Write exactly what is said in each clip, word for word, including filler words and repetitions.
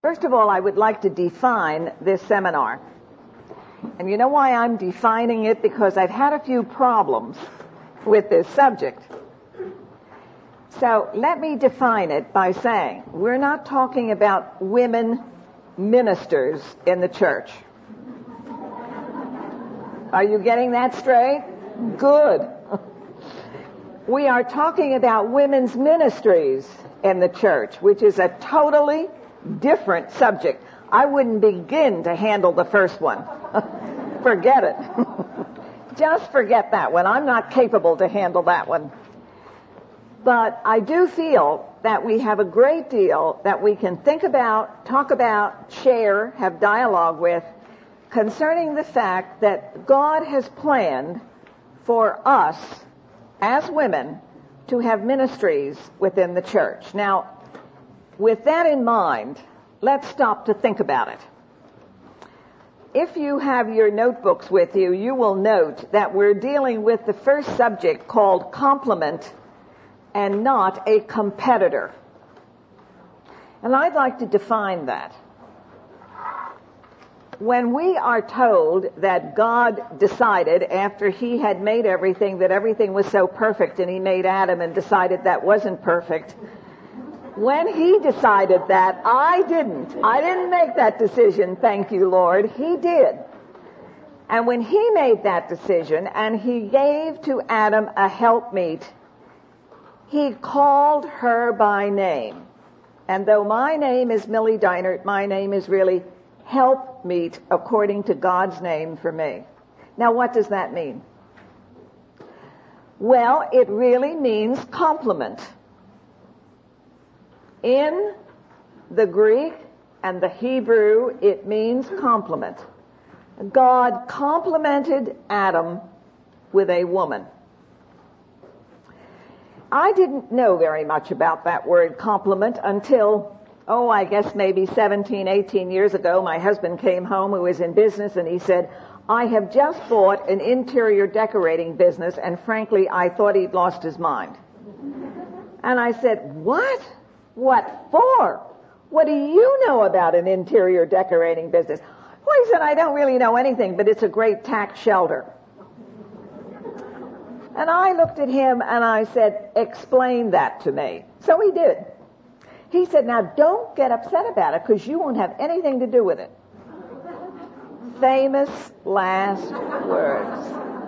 First of all, I would like to define this seminar. And you know why I'm defining it? Because I've had a few problems with this subject. So let me define it by saying we're not talking about women ministers in the church. Are you getting that straight? Good. We are talking about women's ministries in the church, which is a totally different subject. I wouldn't begin to handle the first one. Forget it. Just forget that one. I'm not capable to handle that one. But I do feel that we have a great deal that we can think about, talk about, share, have dialogue with concerning the fact that God has planned for us as women to have ministries within the church. Now, with that in mind, let's stop to think about it. If you have your notebooks with you, you will note that we're dealing with the first subject called complement and not a competitor. And I'd like to define that. When we are told that God decided after he had made everything that everything was so perfect and he made Adam and decided that wasn't perfect, when he decided that, I didn't. I didn't make that decision, thank you, Lord. He did. And when he made that decision and he gave to Adam a helpmeet, he called her by name. And though my name is Millie Deinert, my name is really helpmeet according to God's name for me. Now, what does that mean? Well, it really means complement. In the Greek and the Hebrew, it means complement. God complemented Adam with a woman. I didn't know very much about that word complement until, oh, I guess maybe seventeen, eighteen years ago. My husband came home who was in business and he said, I have just bought an interior decorating business and frankly, I thought he'd lost his mind. And I said, what? What for? What do you know about an interior decorating business? Well, he said, I don't really know anything, but it's a great tax shelter. And I looked at him and I said, explain that to me. So he did. He said, now don't get upset about it because you won't have anything to do with it. Famous last words.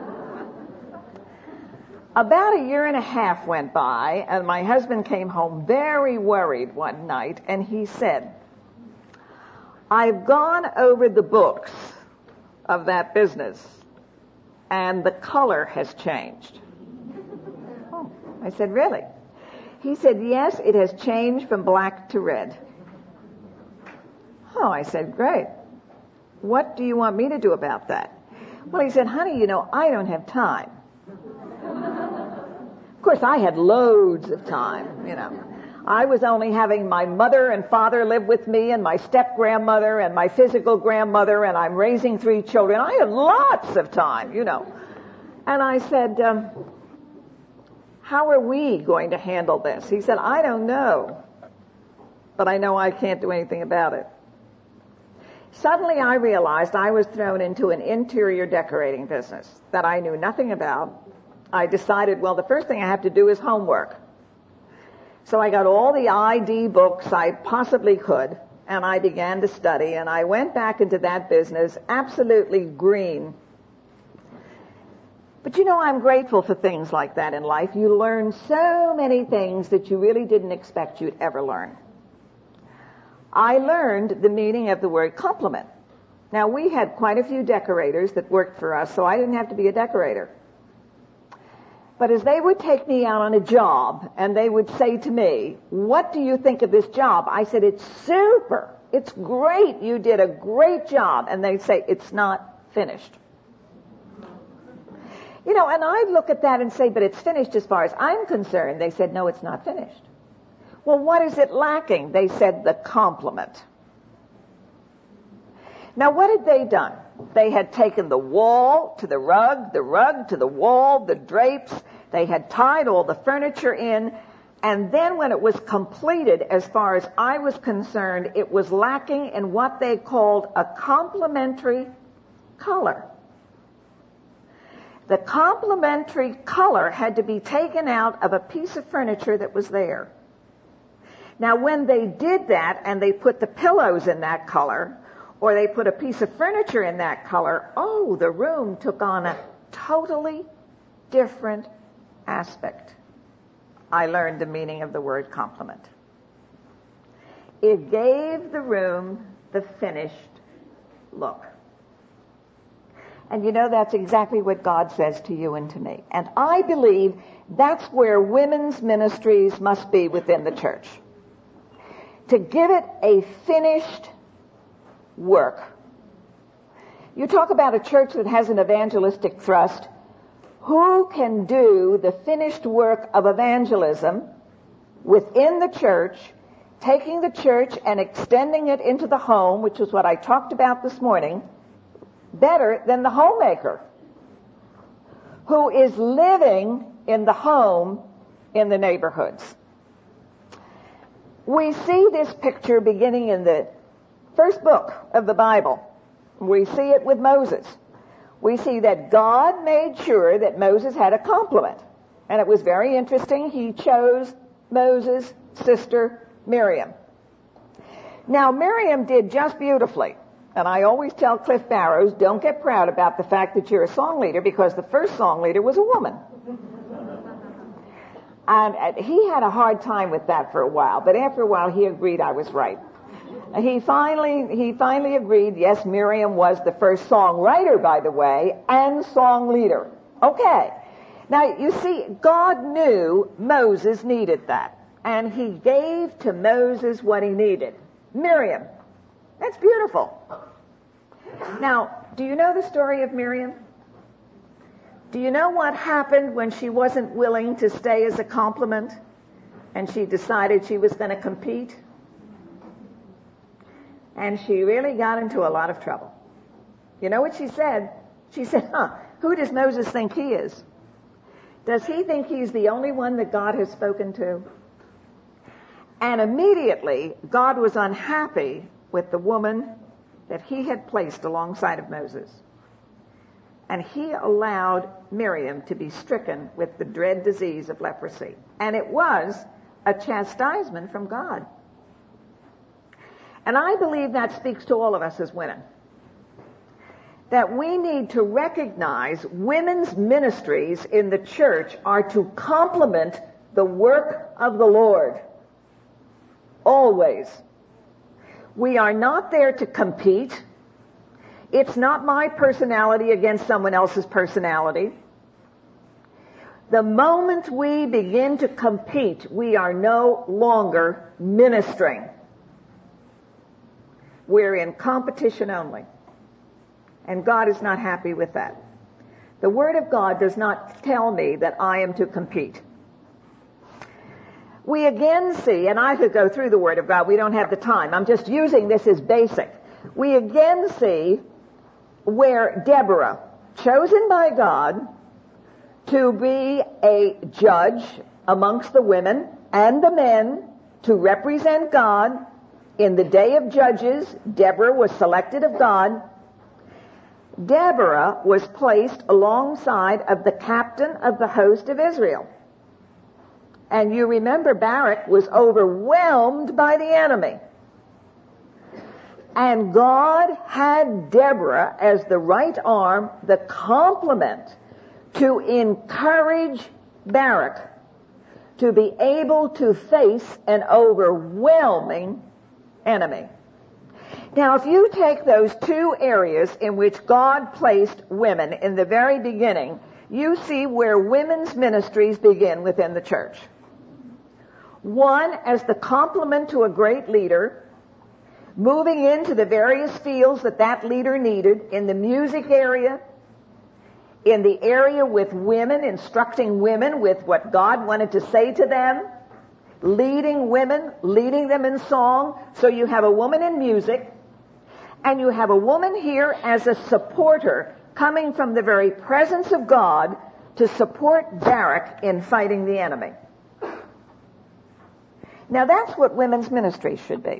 About a year and a half went by, and my husband came home very worried one night, and he said, I've gone over the books of that business, and the color has changed. Oh, I said, really? He said, yes, it has changed from black to red. Oh, I said, great. What do you want me to do about that? Well, he said, honey, you know, I don't have time. Of course, I had loads of time, you know. I was only having my mother and father live with me and my step-grandmother and my physical grandmother, and I'm raising three children. I had lots of time, you know. And I said, um, how are we going to handle this? He said, I don't know, but I know I can't do anything about it. Suddenly I realized I was thrown into an interior decorating business that I knew nothing about. I decided, well, the first thing I have to do is homework. So I got all the I D books I possibly could, and I began to study, and I went back into that business absolutely green. But you know, I'm grateful for things like that in life. You learn so many things that you really didn't expect you'd ever learn. I learned the meaning of the word complement. Now, we had quite a few decorators that worked for us, so I didn't have to be a decorator. But as they would take me out on a job, and they would say to me, what do you think of this job? I said, it's super. It's great. You did a great job. And they'd say, it's not finished. You know, and I'd look at that and say, but it's finished as far as I'm concerned. They said, no, it's not finished. Well, what is it lacking? They said, the complement. Now, what had they done? They had taken the wall to the rug, the rug to the wall, the drapes. They had tied all the furniture in, And then when it was completed, as far as I was concerned, it was lacking in what they called a complementary color. The complementary color had to be taken out of a piece of furniture that was there. Now, when they did that and they put the pillows in that color, or they put a piece of furniture in that color, oh, the room took on a totally different aspect. I learned the meaning of the word complement. It gave the room the finished look. And you know, that's exactly what God says to you and to me. And I believe that's where women's ministries must be within the church. To give it a finished work. You talk about a church that has an evangelistic thrust. Who can do the finished work of evangelism within the church, taking the church and extending it into the home, which is what I talked about this morning, better than the homemaker who is living in the home in the neighborhoods? We see this picture beginning in the first book of the Bible. We see it with Moses. We see that God made sure that Moses had a complement. And it was very interesting. He chose Moses' sister Miriam. Now, Miriam did just beautifully. And I always tell Cliff Barrows, don't get proud about the fact that you're a song leader, because the first song leader was a woman. And he had a hard time with that for a while, but after a while he agreed I was right. He finally, he finally agreed, yes, Miriam was the first songwriter, by the way, and song leader. Okay. Now, you see, God knew Moses needed that, and he gave to Moses what he needed. Miriam. That's beautiful. Now, do you know the story of Miriam? Do you know what happened when she wasn't willing to stay as a complement and she decided she was going to compete? And she really got into a lot of trouble. You know what she said? She said, huh, who does Moses think he is? Does he think he's the only one that God has spoken to? And immediately, God was unhappy with the woman that he had placed alongside of Moses. And he allowed Miriam to be stricken with the dread disease of leprosy. And it was a chastisement from God. And I believe that speaks to all of us as women. That we need to recognize women's ministries in the church are to complement the work of the Lord. Always. We are not there to compete. It's not my personality against someone else's personality. The moment we begin to compete, we are no longer ministering. We're in competition only. And God is not happy with that. The Word of God does not tell me that I am to compete. We again see, and I could go through the Word of God, we don't have the time. I'm just using this as basic. We again see where Deborah, chosen by God to be a judge amongst the women and the men to represent God in the day of Judges, Deborah was selected of God. Deborah was placed alongside of the captain of the host of Israel. And you remember Barak was overwhelmed by the enemy. And God had Deborah as the right arm, the complement to encourage Barak to be able to face an overwhelming enemy. Now, if you take those two areas in which God placed women in the very beginning, you see where women's ministries begin within the church. One, as the complement to a great leader, moving into the various fields that that leader needed, in the music area, in the area with women, instructing women with what God wanted to say to them, leading women, leading them in song. So you have a woman in music, and you have a woman here as a supporter coming from the very presence of God to support Barak in fighting the enemy. Now that's what women's ministry should be.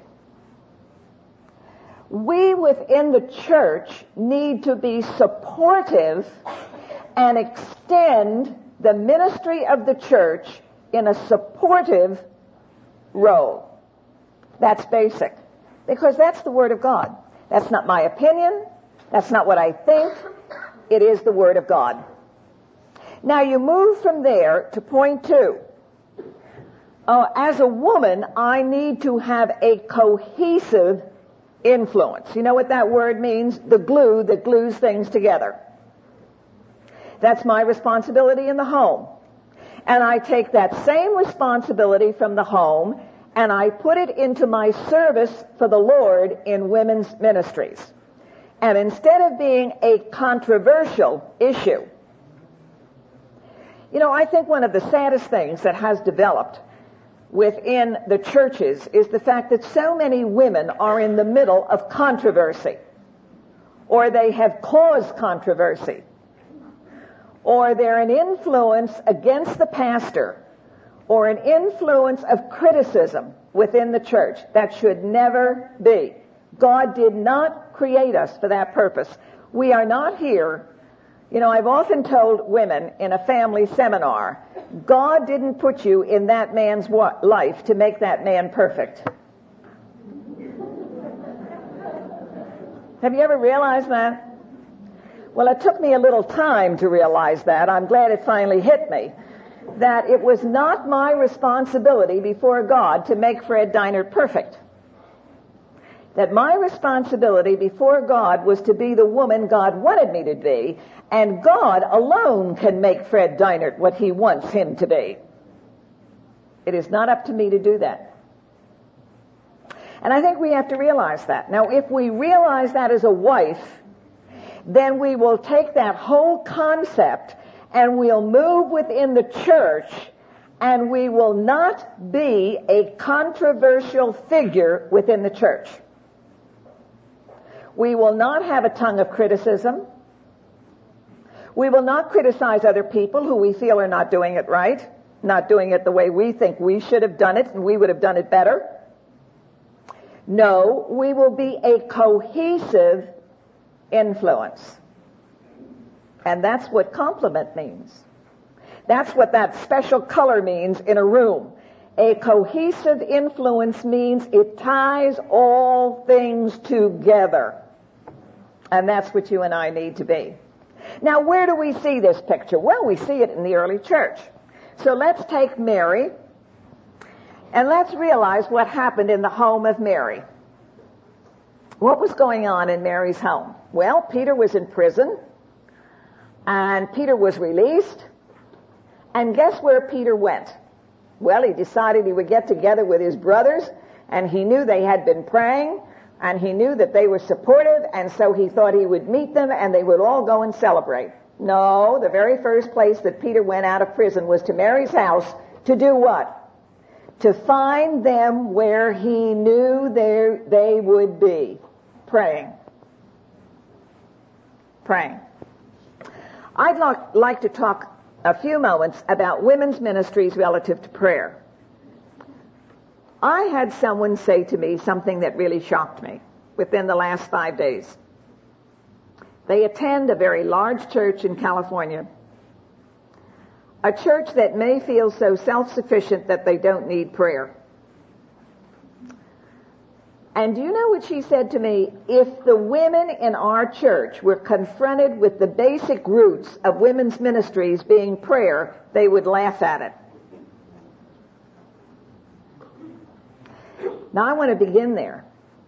We within the church need to be supportive and extend the ministry of the church in a supportive role. That's basic. Because that's the Word of God. That's not my opinion. That's not what I think. It is the Word of God. Now you move from there to point two. Uh, as a woman, I need to have a cohesive influence. You know what that word means? The glue that glues things together. That's my responsibility in the home. And I take that same responsibility from the home and I put it into my service for the Lord in women's ministries. And instead of being a controversial issue, you know, I think one of the saddest things that has developed within the churches is the fact that so many women are in the middle of controversy, or they have caused controversy, or they're an influence against the pastor, or an influence of criticism within the church. That should never be. God did not create us for that purpose. We are not here. You know, I've often told women in a family seminar, God didn't put you in that man's life to make that man perfect. Have you ever realized that? Well, it took me a little time to realize that. I'm glad it finally hit me. That it was not my responsibility before God to make Fred Deinert perfect. That my responsibility before God was to be the woman God wanted me to be, and God alone can make Fred Deinert what he wants him to be. It is not up to me to do that. And I think we have to realize that. Now, if we realize that as a wife, then we will take that whole concept and we'll move within the church, and we will not be a controversial figure within the church. We will not have a tongue of criticism. We will not criticize other people who we feel are not doing it right, not doing it the way we think we should have done it and we would have done it better. No, we will be a cohesive influence. And that's what complement means. That's what that special color means in a room. A cohesive influence means it ties all things together. And that's what you and I need to be. Now, where do we see this picture? Well, we see it in the early church. So let's take Mary, and let's realize what happened in the home of Mary. What was going on in Mary's home? Well, Peter was in prison, and Peter was released. And guess where Peter went? Well, he decided he would get together with his brothers, and he knew they had been praying, and he knew that they were supportive, and so he thought he would meet them, and they would all go and celebrate. No, the very first place that Peter went out of prison was to Mary's house to do what? To find them where he knew they would be. Praying. Praying. I'd like to talk a few moments about women's ministries relative to prayer. I had someone say to me something that really shocked me within the last five days. They attend a very large church in California, a church that may feel so self-sufficient that they don't need prayer. And do you know what she said to me? If the women in our church were confronted with the basic roots of women's ministries being prayer, they would laugh at it. Now I want to begin there.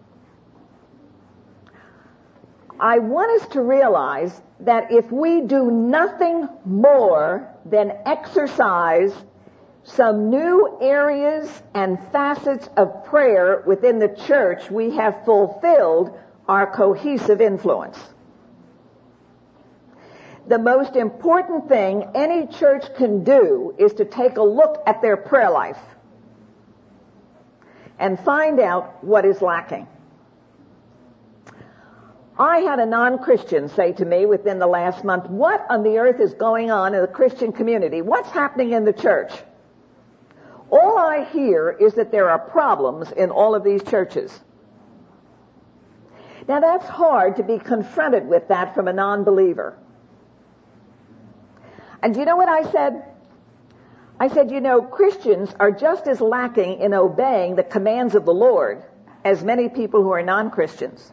I want us to realize that if we do nothing more than exercise some new areas and facets of prayer within the church, we have fulfilled our cohesive influence. The most important thing any church can do is to take a look at their prayer life and find out what is lacking. I had a non-Christian say to me within the last month, what on the earth is going on in the Christian community? What's happening in the church? All I hear is that there are problems in all of these churches. Now that's hard to be confronted with that from a non-believer. And do you know what I said? I said, you know, Christians are just as lacking in obeying the commands of the Lord as many people who are non-Christians.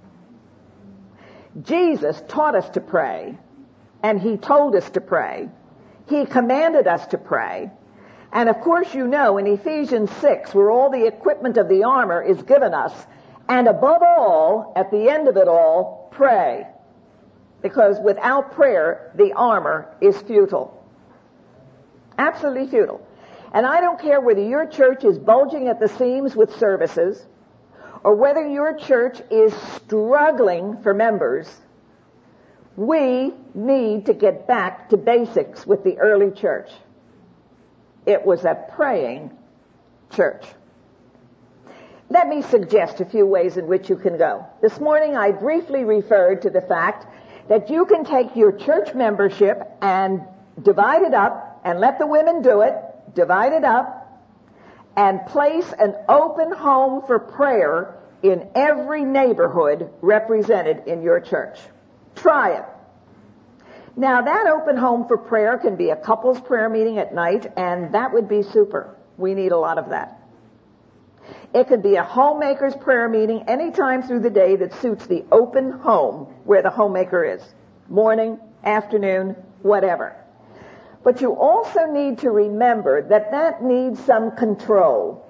Jesus taught us to pray, and he told us to pray. He commanded us to pray. And of course you know in Ephesians six, where all the equipment of the armor is given us, and above all, at the end of it all, pray. Because without prayer, the armor is futile. Absolutely futile. And I don't care whether your church is bulging at the seams with services, or whether your church is struggling for members. We need to get back to basics with the early church. It was a praying church. Let me suggest a few ways in which you can go. This morning I briefly referred to the fact that you can take your church membership and divide it up, and let the women do it, divide it up, and place an open home for prayer in every neighborhood represented in your church. Try it. Now that open home for prayer can be a couples prayer meeting at night, and that would be super. We need a lot of that. It could be a homemaker's prayer meeting anytime through the day that suits the open home where the homemaker is. Morning, afternoon, whatever. But you also need to remember that that needs some control.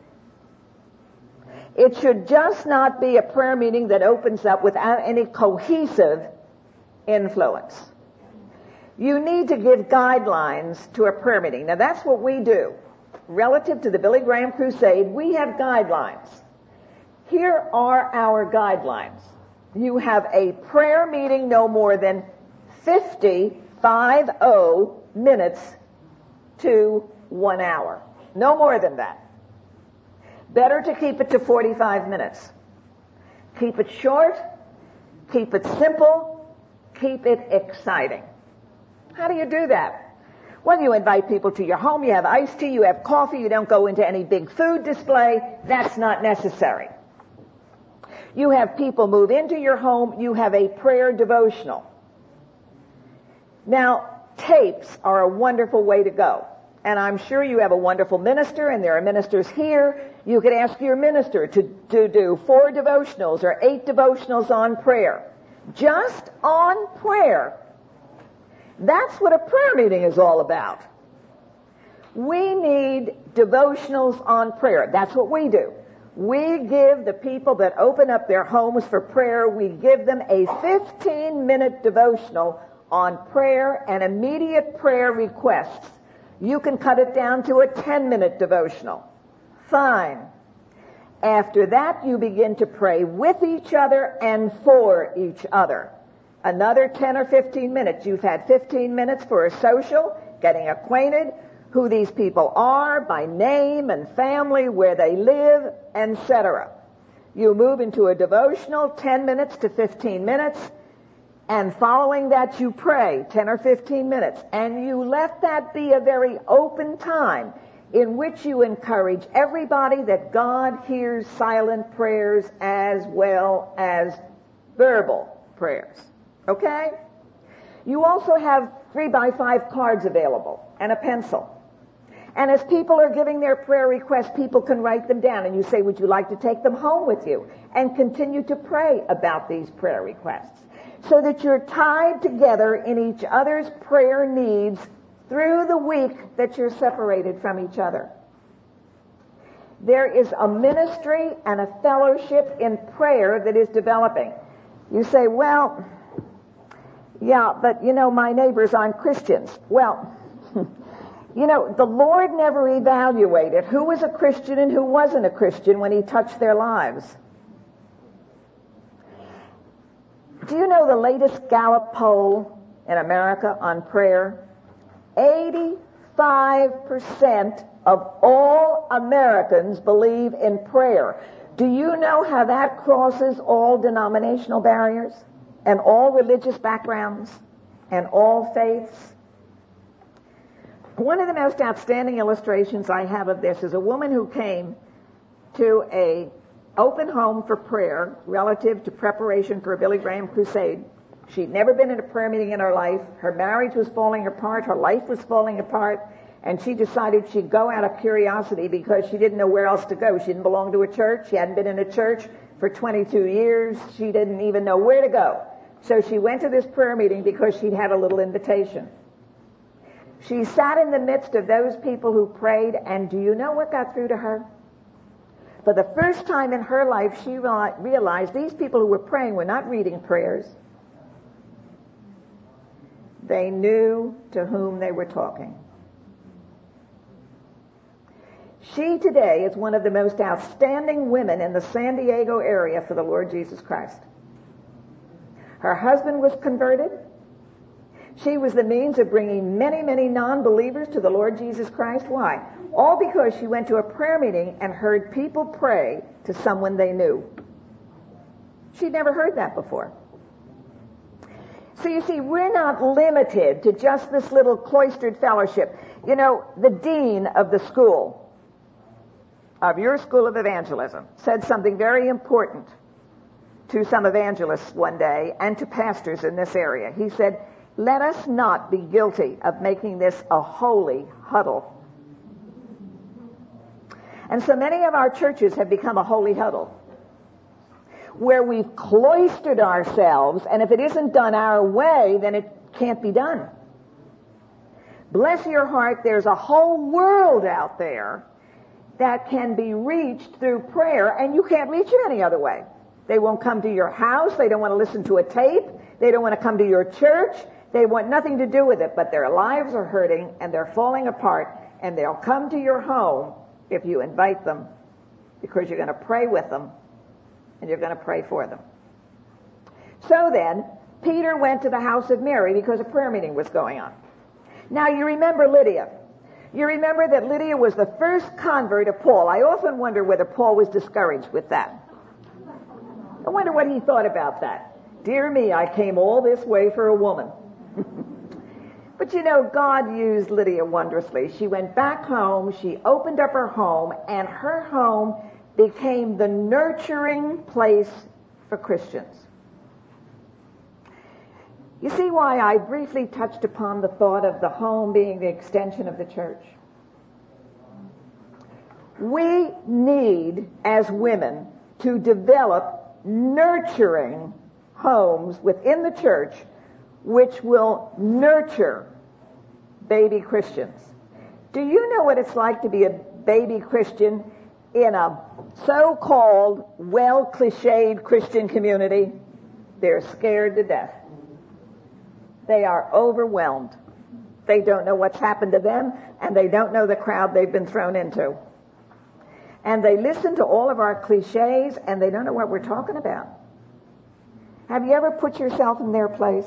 It should just not be a prayer meeting that opens up without any cohesive influence. You need to give guidelines to a prayer meeting. Now that's what we do. Relative to the Billy Graham Crusade, we have guidelines. Here are our guidelines. You have a prayer meeting no more than fifty, five oh minutes to one hour. No more than that. Better to keep it to forty-five minutes. Keep it short, keep it simple, keep it exciting. How do you do that? Well, you invite people to your home, you have iced tea, you have coffee, you don't go into any big food display. That's not necessary. You have people move into your home, you have a prayer devotional. Now, tapes are a wonderful way to go. And I'm sure you have a wonderful minister, and there are ministers here. You could ask your minister to, to do four devotionals or eight devotionals on prayer. Just on prayer. That's what a prayer meeting is all about. We need devotionals on prayer. That's what we do. We give the people that open up their homes for prayer, we give them a fifteen-minute devotional on prayer and immediate prayer requests. You can cut it down to a ten-minute devotional. Fine. After that, you begin to pray with each other and for each other. Another ten or fifteen minutes. You've had fifteen minutes for a social, getting acquainted, who these people are, by name and family, where they live, et cetera. You move into a devotional, ten minutes to fifteen minutes, and following that you pray, ten or fifteen minutes. And you let that be a very open time in which you encourage everybody that God hears silent prayers as well as verbal prayers. Okay? You also have three by five cards available and a pencil. And as people are giving their prayer requests, people can write them down. And you say, would you like to take them home with you? And continue to pray about these prayer requests. So that you're tied together in each other's prayer needs through the week that you're separated from each other. There is a ministry and a fellowship in prayer that is developing. You say, well, yeah, but you know, my neighbors aren't Christians. Well, you know, the Lord never evaluated who was a Christian and who wasn't a Christian when he touched their lives. Do you know the latest Gallup poll in America on prayer? eighty-five percent of all Americans believe in prayer. Do you know how that crosses all denominational barriers and all religious backgrounds and all faiths? One of the most outstanding illustrations I have of this is a woman who came to a open home for prayer relative to preparation for a Billy Graham crusade. She'd never been in a prayer meeting in her life. Her marriage was falling apart. Her life was falling apart. And she decided she'd go out of curiosity because she didn't know where else to go. She didn't belong to a church. She hadn't been in a church for twenty-two years. She didn't even know where to go. So she went to this prayer meeting because she'd had a little invitation. She sat in the midst of those people who prayed, and do you know what got through to her? For the first time in her life, she realized these people who were praying were not reading prayers. They knew to whom they were talking. She today is one of the most outstanding women in the San Diego area for the Lord Jesus Christ. Her husband was converted. She was the means of bringing many, many non-believers to the Lord Jesus Christ. Why? All because she went to a prayer meeting and heard people pray to someone they knew. She'd never heard that before. So you see, we're not limited to just this little cloistered fellowship. You know, the dean of the school, of your school of evangelism, said something very important to some evangelists one day and to pastors in this area. He said, let us not be guilty of making this a holy huddle. And so many of our churches have become a holy huddle, where we've cloistered ourselves, and if it isn't done our way, then it can't be done. Bless your heart, there's a whole world out there that can be reached through prayer, and you can't reach it any other way. They won't come to your house. They don't want to listen to a tape. They don't want to come to your church. They want nothing to do with it, but their lives are hurting and they're falling apart, and they'll come to your home if you invite them, because you're going to pray with them and you're going to pray for them. So then, Peter went to the house of Mary because a prayer meeting was going on. Now you remember Lydia. You remember that Lydia was the first convert of Paul. I often wonder whether Paul was discouraged with that. I wonder what he thought about that. Dear me, I came all this way for a woman. But you know, God used Lydia wondrously. She went back home, she opened up her home, and her home became the nurturing place for Christians. You see why I briefly touched upon the thought of the home being the extension of the church? We need, as women, to develop nurturing homes within the church which will nurture baby Christians. Do you know what it's like to be a baby Christian in a so-called, well-cliched Christian community? They're scared to death. They are overwhelmed. They don't know what's happened to them, and they don't know the crowd they've been thrown into. And they listen to all of our cliches, and they don't know what we're talking about. Have you ever put yourself in their place?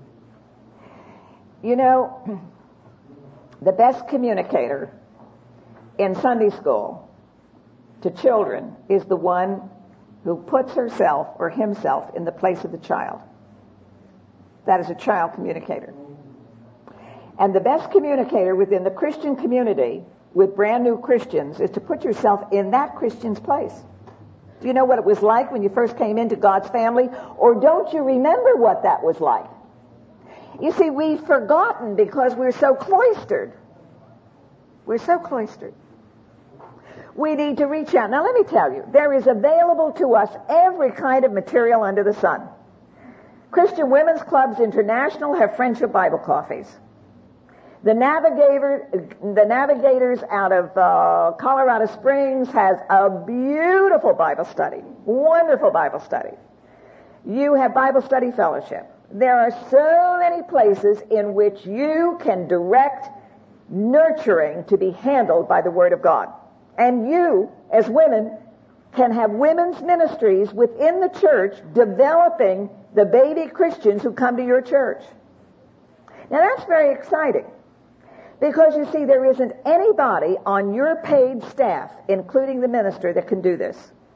You know, the best communicator in Sunday school to children is the one who puts herself or himself in the place of the child. That is a child communicator. And the best communicator within the Christian community with brand new Christians is to put yourself in that Christian's place. Do you know what it was like when you first came into God's family? Or don't you remember what that was like? You see, we've forgotten because we're so cloistered. We're so cloistered. We need to reach out. Now let me tell you, there is available to us every kind of material under the sun. Christian Women's Clubs International have Friendship Bible Coffees. The Navigator, the Navigators out of uh, Colorado Springs has a beautiful Bible study, wonderful Bible study. You have Bible Study Fellowship. There are so many places in which you can direct nurturing to be handled by the Word of God. And you, as women, can have women's ministries within the church developing the baby Christians who come to your church. Now that's very exciting. Because, you see, there isn't anybody on your paid staff, including the minister, that can do this.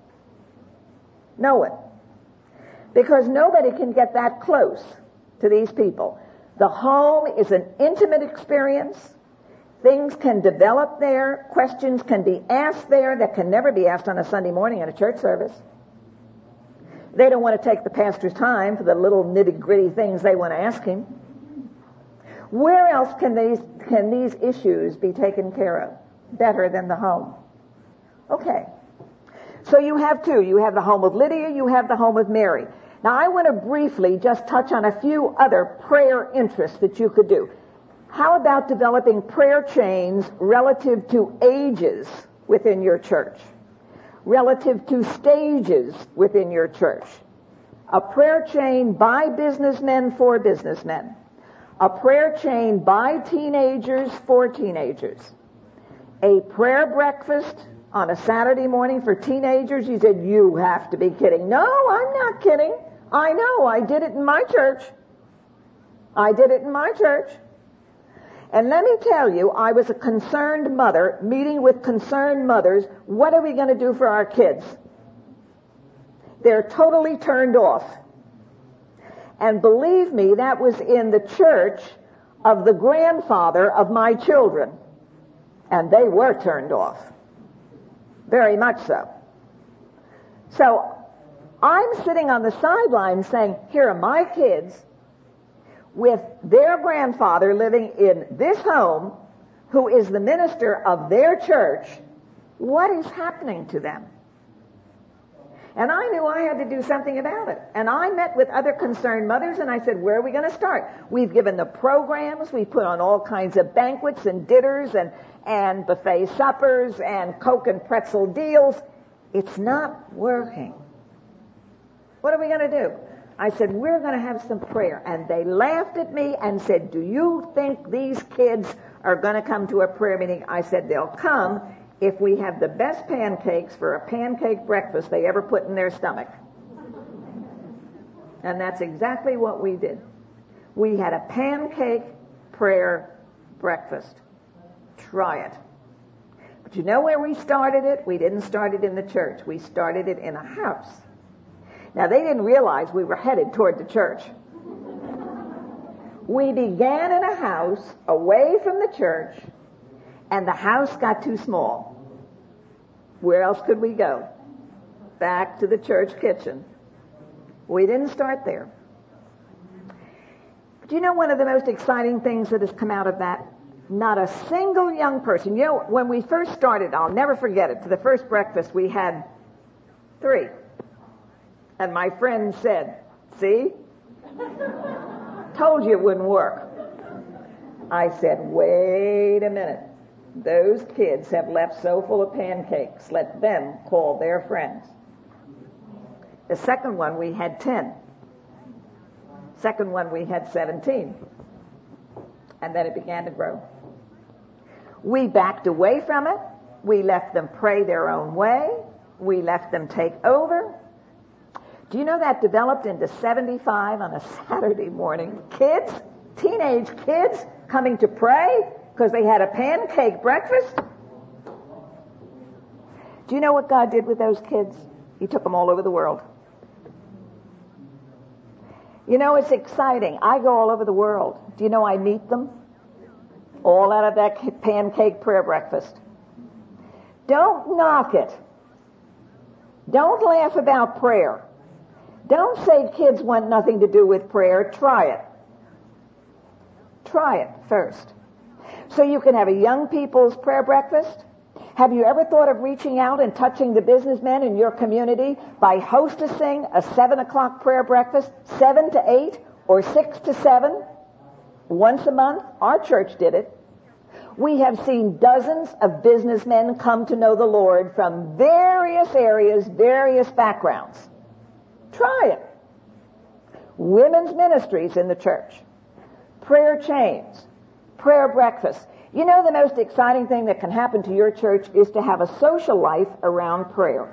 No one. Because nobody can get that close to these people. The home is an intimate experience. Things can develop there. Questions can be asked there that can never be asked on a Sunday morning at a church service. They don't want to take the pastor's time for the little nitty-gritty things they want to ask him. Where else can these, can these issues be taken care of better than the home? Okay. So you have two. You have the home of Lydia, you have the home of Mary. Now I want to briefly just touch on a few other prayer interests that you could do. How about developing prayer chains relative to ages within your church? Relative to stages within your church? A prayer chain by businessmen for businessmen. A prayer chain by teenagers for teenagers. A prayer breakfast on a Saturday morning for teenagers. You said, you have to be kidding. No, I'm not kidding. I know. I did it in my church. I did it in my church. And let me tell you, I was a concerned mother meeting with concerned mothers. What are we going to do for our kids? They're totally turned off. And believe me, that was in the church of the grandfather of my children. And they were turned off. Very much so. So I'm sitting on the sidelines saying, here are my kids with their grandfather living in this home, who is the minister of their church. What is happening to them? And I knew I had to do something about it. And I met with other concerned mothers, and I said, where are we going to start? We've given the programs. We've put on all kinds of banquets and dinners and, and buffet suppers and Coke and pretzel deals. It's not working. What are we going to do? I said, we're going to have some prayer. And they laughed at me and said, do you think these kids are going to come to a prayer meeting? I said, they'll come if we have the best pancakes for a pancake breakfast they ever put in their stomach. And that's exactly what we did. We had a pancake prayer breakfast. Try it. But you know where we started it? We didn't start it in the church. We started it in a house. Now, they didn't realize we were headed toward the church. We began in a house away from the church, and the house got too small. Where else could we go? Back to the church kitchen. We didn't start there. But you know one of the most exciting things that has come out of that? Not a single young person. You know, when we first started, I'll never forget it, to the first breakfast we had three. And my friend said, see? Told you it wouldn't work. I said, wait a minute. Those kids have left so full of pancakes. Let them call their friends. The second one, we had ten. Second one, we had seventeen. And then it began to grow. We backed away from it. We left them pray their own way. We left them take over. Do you know that developed into seventy-five on a Saturday morning? Kids, teenage kids, coming to pray because they had a pancake breakfast? Do you know what God did with those kids? He took them all over the world. You know, it's exciting. I go all over the world. Do you know I meet them? All out of that pancake prayer breakfast. Don't knock it. Don't laugh about prayer. Don't say kids want nothing to do with prayer. Try it. Try it first. So you can have a young people's prayer breakfast. Have you ever thought of reaching out and touching the businessmen in your community by hostessing a seven o'clock prayer breakfast, seven to eight or six to seven, once a month? Our church did it. We have seen dozens of businessmen come to know the Lord from various areas, various backgrounds. Try it. Women's ministries in the church. Prayer chains. Prayer breakfasts. You know, the most exciting thing that can happen to your church is to have a social life around prayer.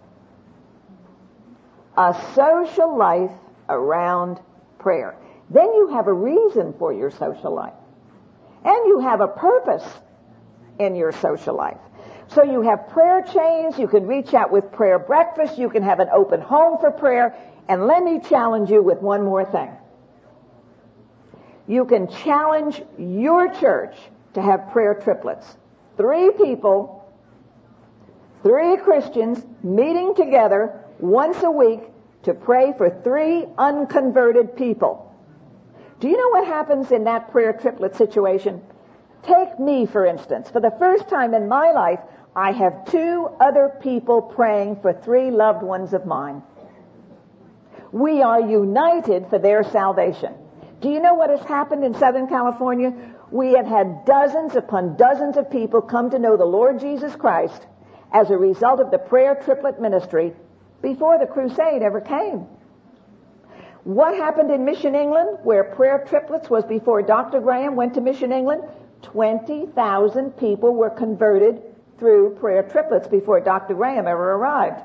A social life around prayer. Then you have a reason for your social life. And you have a purpose in your social life. So you have prayer chains, you can reach out with prayer breakfast, you can have an open home for prayer, and let me challenge you with one more thing. You can challenge your church to have prayer triplets. Three people, three Christians meeting together once a week to pray for three unconverted people. Do you know what happens in that prayer triplet situation? Take me, for instance. For the first time in my life, I have two other people praying for three loved ones of mine. We are united for their salvation. Do you know what has happened in Southern California? We have had dozens upon dozens of people come to know the Lord Jesus Christ as a result of the prayer triplet ministry before the crusade ever came. What happened in Mission England, where prayer triplets was before Doctor Graham went to Mission England? twenty thousand people were converted through prayer triplets before Doctor Graham ever arrived.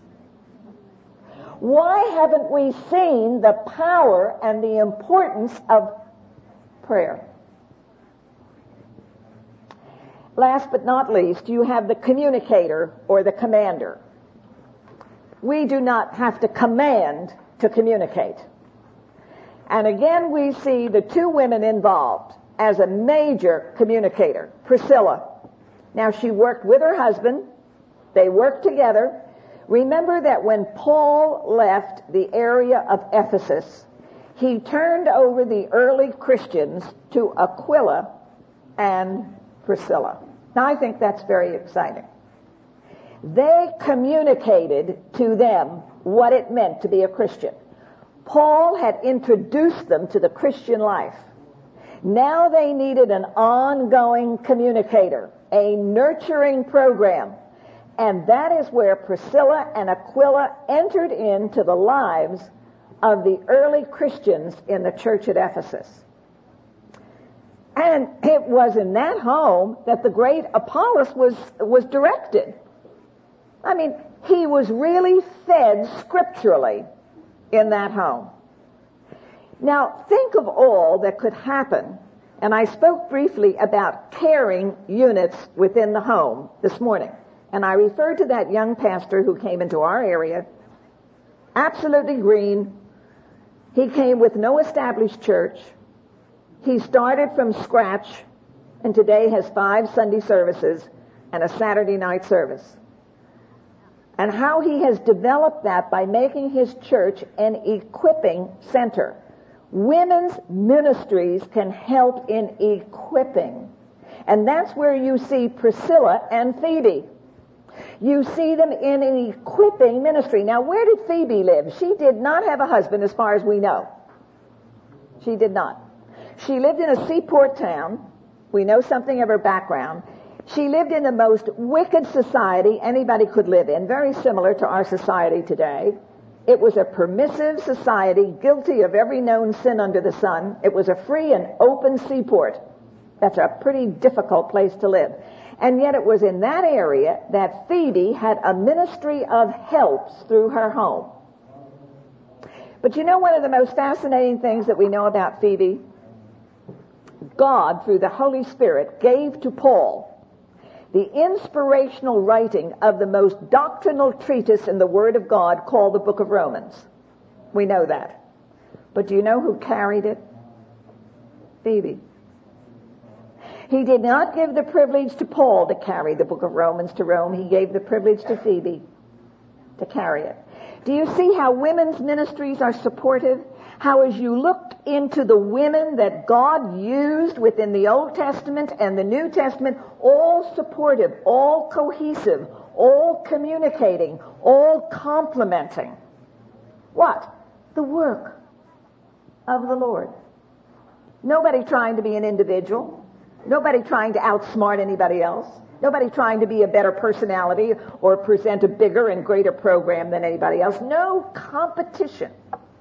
Why haven't we seen the power and the importance of prayer? Last but not least, you have the communicator or the commander. We do not have to command to communicate. And again, we see the two women involved as a major communicator. Priscilla. Now, she worked with her husband. They worked together. Remember that when Paul left the area of Ephesus, he turned over the early Christians to Aquila and Priscilla. Now, I think that's very exciting. They communicated to them what it meant to be a Christian. Paul had introduced them to the Christian life. Now they needed an ongoing communicator, a nurturing program. And that is where Priscilla and Aquila entered into the lives of the early Christians in the church at Ephesus. And it was in that home that the great Apollos was, was directed. I mean, he was really fed scripturally in that home. Now, think of all that could happen. And I spoke briefly about caring units within the home this morning. And I referred to that young pastor who came into our area, absolutely green. He came with no established church. He started from scratch and today has five Sunday services and a Saturday night service. And how he has developed that by making his church an equipping center. Women's ministries can help in equipping. And that's where you see Priscilla and Phoebe. You see them in an equipping ministry. Now, where did Phoebe live? She did not have a husband as far as we know. She did not. She lived in a seaport town. We know something of her background. She lived in the most wicked society anybody could live in, very similar to our society today. It was a permissive society, guilty of every known sin under the sun. It was a free and open seaport. That's a pretty difficult place to live. And yet it was in that area that Phoebe had a ministry of helps through her home. But you know one of the most fascinating things that we know about Phoebe? God, through the Holy Spirit, gave to Paul the inspirational writing of the most doctrinal treatise in the Word of God called the Book of Romans. We know that. But do you know who carried it? Phoebe. He did not give the privilege to Paul to carry the Book of Romans to Rome. He gave the privilege to Phoebe to carry it. Do you see how women's ministries are supportive? How as you looked into the women that God used within the Old Testament and the New Testament, all supportive, all cohesive, all communicating, all complementing. What? The work of the Lord. Nobody trying to be an individual. Nobody trying to outsmart anybody else. Nobody trying to be a better personality or present a bigger and greater program than anybody else. No competition.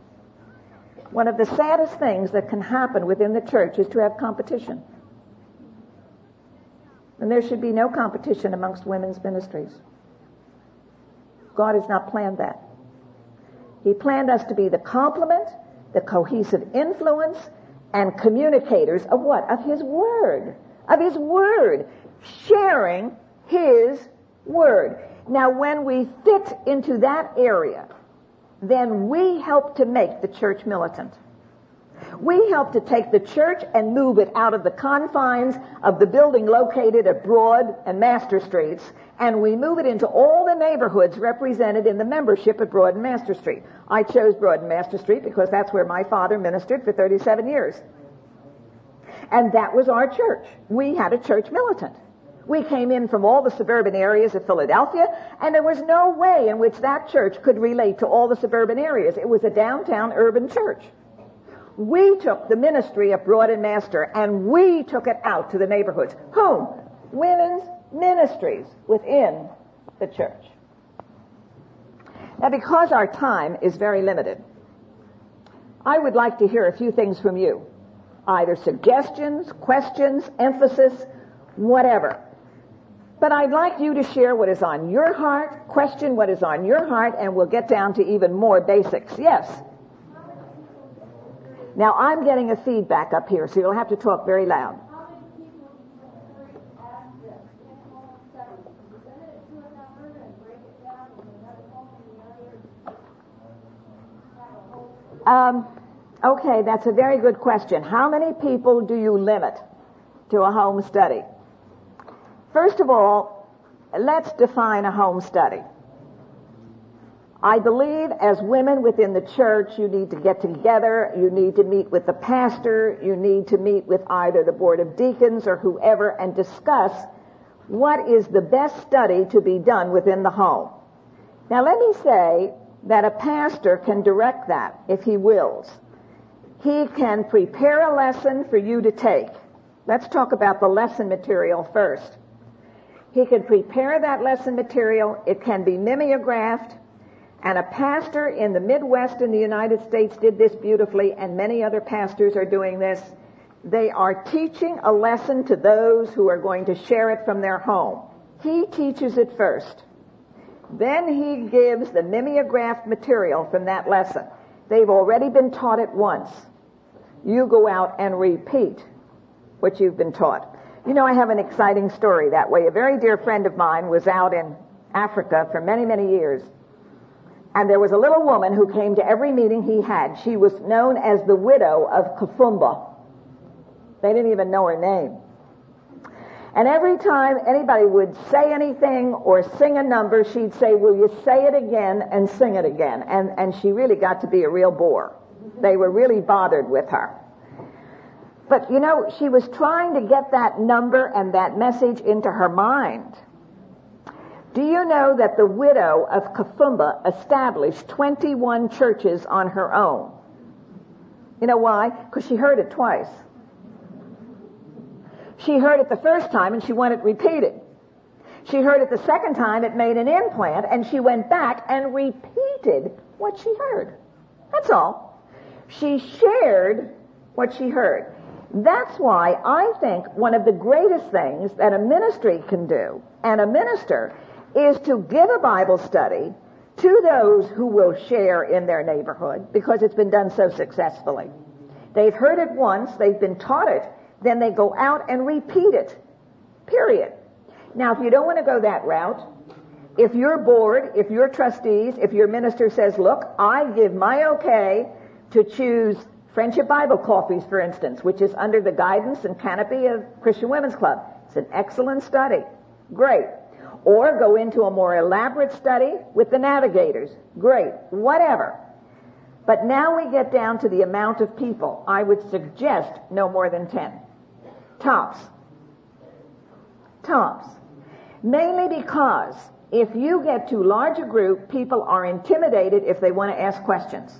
One of the saddest things that can happen within the church is to have competition. And there should be no competition amongst women's ministries. God has not planned that. He planned us to be the complement, the cohesive influence, and communicators of what? Of His Word. Of His Word. Sharing His Word. Now, when we fit into that area, then we help to make the church militant. We help to take the church and move it out of the confines of the building located at Broad and Master Streets, and we move it into all the neighborhoods represented in the membership at Broad and Master Street. I chose Broad and Master Street because that's where my father ministered for thirty-seven years. And that was our church. We had a church militant. We came in from all the suburban areas of Philadelphia, and there was no way in which that church could relate to all the suburban areas. It was a downtown urban church. We took the ministry of Broad and Master, and we took it out to the neighborhoods. Whom? Women's ministries within the church. Now, because our time is very limited, I would like to hear a few things from you. Either suggestions, questions, emphasis, whatever. But I'd like you to share what is on your heart, question what is on your heart, and we'll get down to even more basics. Yes? Now, I'm getting a feedback up here, so you'll have to talk very loud. Um, okay, that's a very good question. How many people do you limit to a home study? First of all, let's define a home study. I believe as women within the church, you need to get together, you need to meet with the pastor, you need to meet with either the board of deacons or whoever and discuss what is the best study to be done within the home. Now let me say that a pastor can direct that if he wills. He can prepare a lesson for you to take. Let's talk about the lesson material first. He can prepare that lesson material. It can be mimeographed. And a pastor in the Midwest in the United States did this beautifully, and many other pastors are doing this. They are teaching a lesson to those who are going to share it from their home. He teaches it first. Then he gives the mimeographed material from that lesson. They've already been taught it once. You go out and repeat what you've been taught. You know, I have an exciting story that way. A very dear friend of mine was out in Africa for many, many years. And there was a little woman who came to every meeting he had. She was known as the widow of Kafumba. They didn't even know her name. And every time anybody would say anything or sing a number, she'd say, "Will you say it again and sing it again?" And, and she really got to be a real bore. They were really bothered with her. But, you know, she was trying to get that number and that message into her mind. Do you know that the widow of Kafumba established twenty-one churches on her own? You know why? Because she heard it twice. She heard it the first time and she wanted it repeated. She heard it the second time, it made an implant, and she went back and repeated what she heard. That's all. She shared what she heard. That's why I think one of the greatest things that a ministry can do, and a minister, is to give a Bible study to those who will share in their neighborhood, because it's been done so successfully. They've heard it once, they've been taught it, then they go out and repeat it. Period. Now, if you don't want to go that route, if your board, if your trustees, if your minister says, "Look, I give my okay to choose Friendship Bible Coffees, for instance, which is under the guidance and canopy of Christian Women's Club. It's an excellent study. Great. Or go into a more elaborate study with the Navigators. Great. Whatever. But now we get down to the amount of people. I would suggest no more than ten. Tops. Tops. Mainly because if you get too large a group, people are intimidated if they want to ask questions.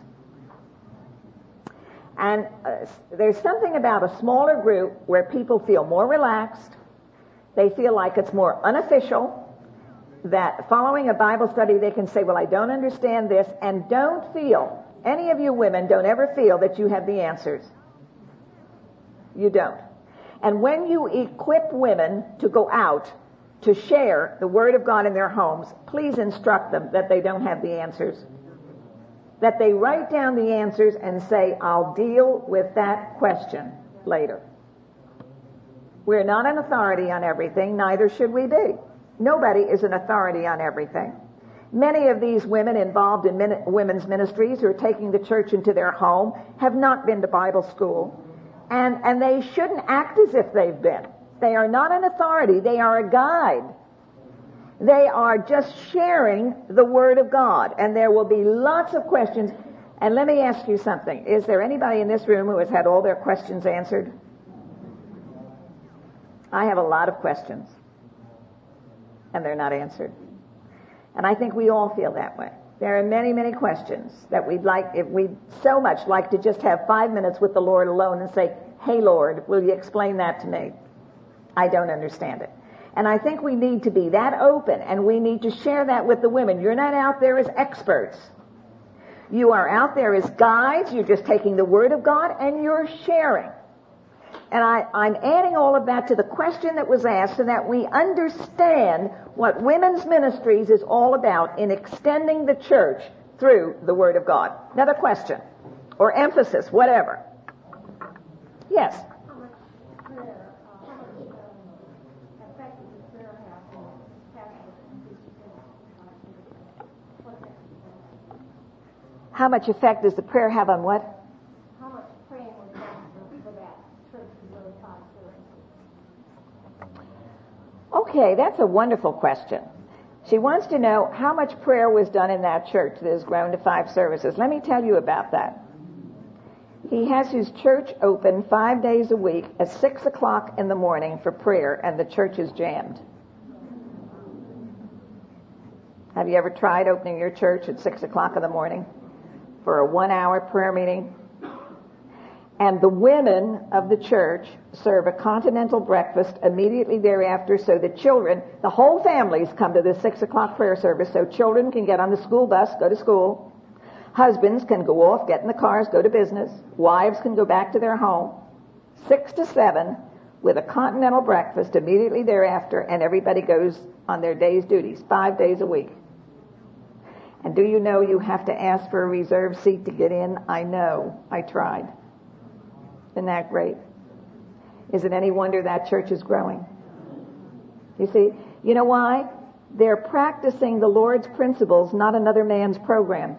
And uh, there's something about a smaller group where people feel more relaxed. They feel like it's more unofficial. That following a Bible study, they can say, "Well, I don't understand this," and don't feel, any of you women don't ever feel that you have the answers. You don't. And when you equip women to go out to share the Word of God in their homes, please instruct them that they don't have the answers. That they write down the answers and say, "I'll deal with that question later." We're not an authority on everything, neither should we be. Nobody is an authority on everything. Many of these women involved in min- women's ministries who are taking the church into their home have not been to Bible school, and, and they shouldn't act as if they've been. They are not an authority. They are a guide. They are just sharing the Word of God, and there will be lots of questions. And let me ask you something. Is there anybody in this room who has had all their questions answered? I have a lot of questions, and they're not answered. And I think we all feel that way. There are many, many questions that we'd like, if we'd so much like to just have five minutes with the Lord alone and say, hey, Lord, will you explain that to me? I don't understand it. And I think we need to be that open, and we need to share that with the women. You're not out there as experts. You are out there as guides. You're just taking the Word of God and you're sharing. And I, I'm adding all of that to the question that was asked so that we understand what women's ministries is all about in extending the church through the Word of God. Another question, or emphasis, whatever. Yes? How much prayer, uh, how much uh, effect does the prayer have on pastors and teachers? What effect does that have? How much effect does the prayer have on what? How much praying was done for that church to really prosper? Okay, that's a wonderful question. She wants to know how much prayer was done in that church that has grown to five services. Let me tell you about that. He has his church open five days a week at six o'clock in the morning for prayer, and the church is jammed. Have you ever tried opening your church at six o'clock in the morning for a one-hour prayer meeting? And the women of the church serve a continental breakfast immediately thereafter, so the children, the whole families come to this six o'clock prayer service, so children can get on the school bus, go to school. Husbands can go off, get in the cars, go to business. Wives can go back to their home. Six to seven with a continental breakfast immediately thereafter, and everybody goes on their day's duties, five days a week. And do you know you have to ask for a reserved seat to get in? I know. I tried. Isn't that great? Is it any wonder that church is growing? You see, you know why? They're practicing the Lord's principles, not another man's program.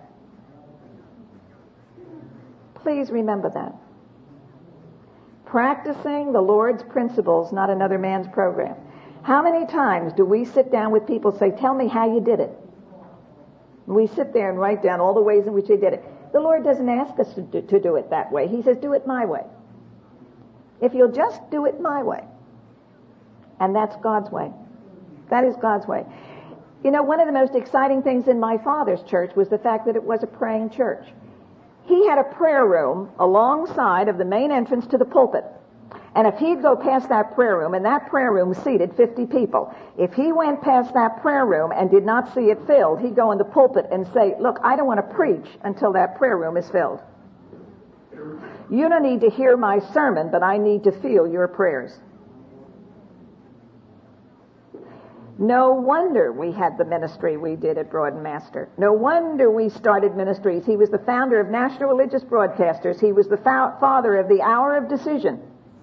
Please remember that. Practicing the Lord's principles, not another man's program. How many times do we sit down with people and say, tell me how you did it? We sit there and write down all the ways in which they did it. The Lord doesn't ask us to do, to do it that way. He says, do it my way. If you'll just do it my way. And that's God's way. That is God's way. You know, one of the most exciting things in my father's church was the fact that it was a praying church. He had a prayer room alongside of the main entrance to the pulpit. And if he'd go past that prayer room, and that prayer room seated fifty people, if he went past that prayer room and did not see it filled, he'd go in the pulpit and say, look, I don't want to preach until that prayer room is filled. You don't need to hear my sermon, but I need to feel your prayers. No wonder we had the ministry we did at Broad and Master. No wonder we started ministries. He was the founder of National Religious Broadcasters. He was the fa- father of the Hour of Decision.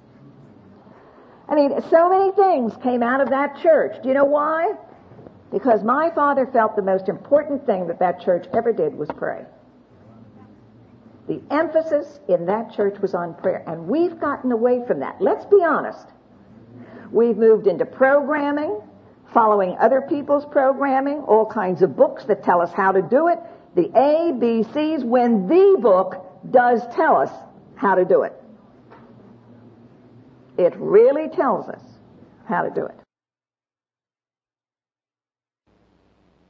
I mean, so many things came out of that church. Do you know why? Because my father felt the most important thing that that church ever did was pray. The emphasis in that church was on prayer, and we've gotten away from that. Let's be honest. We've moved into programming, following other people's programming, all kinds of books that tell us how to do it, the A, B, C's, when the book does tell us how to do it. It really tells us how to do it.